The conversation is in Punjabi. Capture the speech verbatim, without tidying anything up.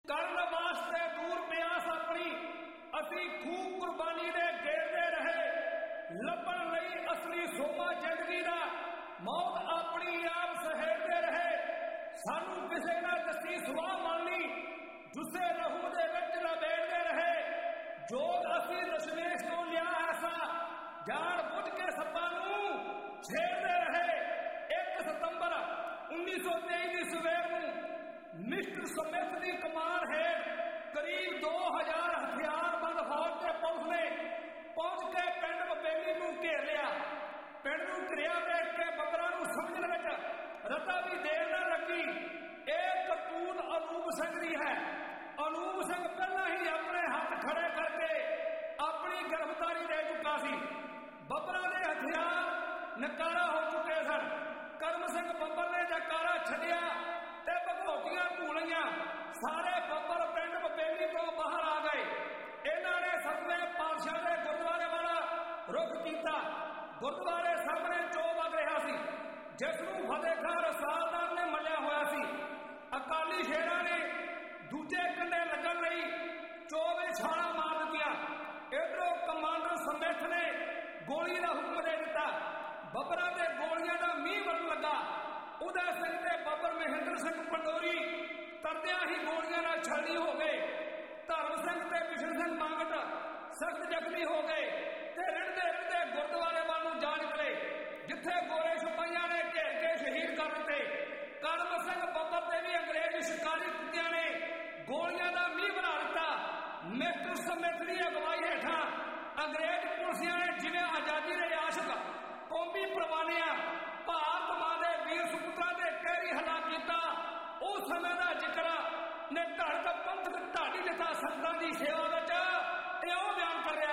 ਕਰਨ ਵਾਸਤੇ ਦੂਰ ਪਿਆਸ ਆਪਣੀ ਅਸੀਂ ਖੂਬ ਕੁਰਬਾਨੀ ਦੇ ਗੇਰਦੇ ਰਹੇ। ਲੱਭਣ ਲਈ ਅਸਲੀ ਸੋਮਾ ਜ਼ਿੰਦਗੀ ਦਾ ਮੌਤ ਆਪਣੀ ਆਪ ਸਹੇੜਦੇ ਰਹੇ। ਸਾਨੂੰ ਕਿਸੇ ਨਾ ਦੱਸੀ ਸੁਆਹ ਮੰਨ ਲਈ ਜੁੱਸੇ ਲਹੂ ਦੇ ਵਿੱਚ ਲਬੇੜਦੇ ਰਹੇ। ਜੋਗ ਅਸੀਂ ਦਸ਼ਮੇਸ਼ ਤੋਂ ਲਿਆ ਐਸਾ ਜਾਣ ਬੁੱਝ ਕੇ ਸੱਪਾਂ ਨੂੰ ਛੇੜਦੇ ਰਹੇ। ਇੱਕ ਸਤੰਬਰ ਉੱਨੀ ਸੌ ਤੇਈ ਦੀ ਸਵੇਰ ਨੂੰ ਮਿਸਟਰ ਸਮਿਥ ਦੀ ਕਮਾਨ ਹੇਠ ਕਰੀਬ ਦੋ ਹਜ਼ਾਰ ਹਥਿਆਰਬੰਦ ਫੌਜ ਤੇ ਪੁਲਿਸ ਨੇ ਪਹੁੰਚ ਕੇ ਪਿੰਡ ਬਬੇਲੀ ਨੂੰ ਘੇਰ ਲਿਆ। ਪਿੰਡ ਨੂੰ ਘਿਰਿਆ ਦੇਖ ਕੇ ਬੱਬਰਾਂ ਨੂੰ ਸਮਝਣ ਵਿੱਚ ਰਤਾ ਵੀ ਦੇਰ ਨਾ ਲੱਗੀ। ਇਹ ਕਰਤੂਤ ਅਨੂਪ ਸਿੰਘ ਦੀ ਹੈ। ਅਨੂਪ ਸਿੰਘ ਪਹਿਲਾਂ ਹੀ ਆਪਣੇ ਹੱਥ ਖੜੇ ਕਰਕੇ ਆਪਣੀ ਗ੍ਰਿਫਤਾਰੀ ਦੇ ਚੁੱਕਾ ਸੀ। ਬੱਬਰਾਂ ਦੇ ਹਥਿਆਰ ਨਕਾਰਾ ਹੋ ਚੁੱਕੇ ਸਨ। ਕਰਮ ਸਿੰਘ ਬੱਬਰ ਨੇ ਜਕਾਰਾ ਛੱਡਿਆ ਤੇ ਭਗੌਤੀਆਂ ਧੂਲੀਆਂ ਸਾਰੇ ਬੱਬਰ ਪਿੰਡ ਬਬੇਲੀ ਤੋਂ ਬਾਹਰ ਆ ਗਏ। ਇਹਨਾਂ ਨੇ ਸਤਵੇਂ ਪਾਤਸ਼ਾਹ ਦੇ ਗੁਰਦੁਆਰੇ ਵਾਲਾ ਰੁਖ ਕੀਤਾ। ਗੁਰਦੁਆਰੇ ਸਾਹਮਣੇ ਚੋ ਵਗ ਰਿਹਾ ਸੀ ਜਿਸ ਨੂੰ ਫਤਿਹ ਖਾਨ ਰਸਾਲਦਾਰ ਨੇ ਮੱਲਿਆ ਹੋਇਆ ਸੀ। ਅਕਾਲੀ ਸ਼ੇਰਾਂ ਨੇ ਦੂਜੇ ਕੰਢੇ ਲੱਗਣ ਲਈ ਚੋ ਵਿੱਚ ਛਾਲਾਂ ਮਾਰ ਦਿੱਤੀਆਂ। ਇੱਧਰੋਂ ਕਮਾਂਡਰ ਸਮਿਥ ਨੇ ਗੋਲੀ ਦਾ ਹੁਕਮ ਦੇ ਦਿੱਤਾ। ਬੱਬਰਾਂ ਦੇ ਗੋਲੀਆਂ ਦਾ ਮੀਂਹ ਵਰਨ ਲੱਗਾ। ਉਦੈ ਸਿੰਘ ਤੇ ਬੱਬਰ ਮਹਿੰਦਰ ਸਿੰਘ ਪੰਡੋਰੀ ਤਰਦਿਆਂ ਹੀ ਗੋਲੀਆਂ ਨਾਲ ਛਲਣੀ ਹੋ ਗਏ। ਧਰਮ ਸਿੰਘ ਤੇ ਕਿਸ਼ਨ ਸਿੰਘ ਮੰਗਟ ਸਖਤ ਜ਼ਖਮੀ ਹੋ ਗਏ ਤੇ ਰਿੜਦੇ ਰਿੜਦੇ ਗੁਰਦੁਆਰੇ ਵੱਲ ਨੂੰ ਜਾ ਨਿਕਲੇ ਜਿੱਥੇ ਗੋਰੇ ਸਿਪਾਹੀਆਂ ਨੇ ਘੇਰ ਕੇ ਸ਼ਹੀਦ ਕਰ ਦਿੱਤੇ। ਕਰਮ ਸਿੰਘ ਬੱਬਰ ਤੇ ਵੀ ਅੰਗਰੇਜ਼ ਸ਼ਿਕਾਰੀ ਕੁੱਤਿਆਂ ਨੇ ਗੋਲੀਆਂ ਦਾ ਮੀਂਹ ਬਣਾ ਦਿੱਤਾ। ਮਿਸਟਰ ਸਮਿਥ ਦੀ ਅਗਵਾਈ ਹੇਠਾਂ ਅੰਗਰੇਜ਼ ਪੁਲਿਸਿਆਂ ਨੇ ਜਿਵੇਂ ਆਜ਼ਾਦੀ ਦੇ ਆਸ਼ਕ ਕੌਮੀ ਪ੍ਰਵਾਨਿਆਂ ਭਾਰਤ ਮਾਂ ਦੇ ਵੀਰ ਸੁਪੁੱਤਰਾਂ ਦੇ ਕਹਿਰੀ ਹਲਾਕ ਕੀਤਾ। ਉਸ ਸਮੇਂ ਦਾ ਜ਼ਿਕਰ ਨੇ ਧੜਕ ਪੰਥਕ ਢਾਡੀ ਲਿਖਾ ਸੰਤਾਂ ਦੀ ਸੇਵਾ ਵਿੱਚ ਇਹ ਉਹ ਬਿਆਨ ਕਰ ਰਿਹਾ